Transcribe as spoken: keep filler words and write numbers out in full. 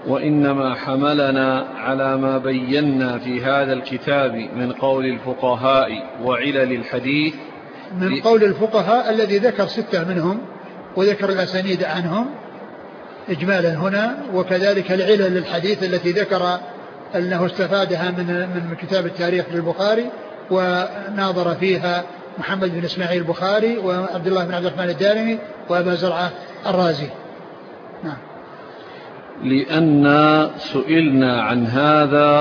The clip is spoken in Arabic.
وإنما حملنا على ما بينا في هذا الكتاب من قول الفقهاء وعلل الحديث. من قول الفقهاء الذي ذكر ستة منهم وذكر الأسانيد عنهم إجمالا هنا، وكذلك العلل للحديث التي ذكر أنه استفادها من من كتاب التاريخ للبخاري وناظر فيها محمد بن إسماعيل البخاري وعبد الله بن عبد الرحمن الدارمي وأبا زرعة الرازي. نعم. لأن سئلنا عن هذا